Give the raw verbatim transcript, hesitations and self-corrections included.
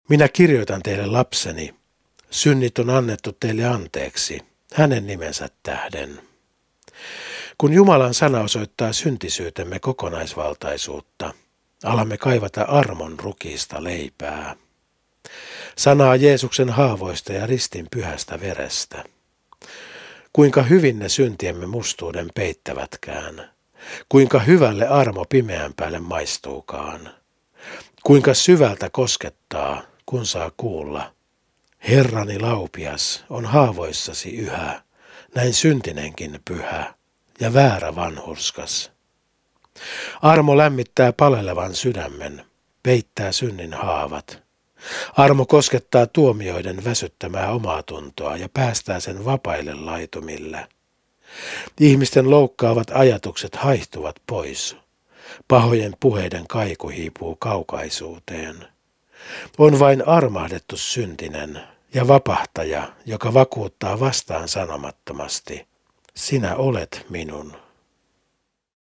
Minä kirjoitan teille lapseni, synnit on annettu teille anteeksi, hänen nimensä tähden. Kun Jumalan sana osoittaa syntisyytemme kokonaisvaltaisuutta, alamme kaivata armon rukiista leipää. Sanaa Jeesuksen haavoista ja ristin pyhästä verestä. Kuinka hyvin ne syntiemme mustuuden peittävätkään. Kuinka hyvälle armo pimeän päälle maistuukaan. Kuinka syvältä koskettaa, kun saa kuulla. Herrani laupias on haavoissasi yhä, näin syntinenkin pyhä ja väärä vanhurskas. Armo lämmittää palelevan sydämen, peittää synnin haavat. Armo koskettaa tuomioiden väsyttämää omaa tuntoa ja päästää sen vapaille laitumille. Ihmisten loukkaavat ajatukset haihtuvat pois. Pahojen puheiden kaiku hiipuu kaukaisuuteen. On vain armahdettu syntinen ja vapahtaja, joka vakuuttaa vastaan sanomattomasti. Sinä olet minun.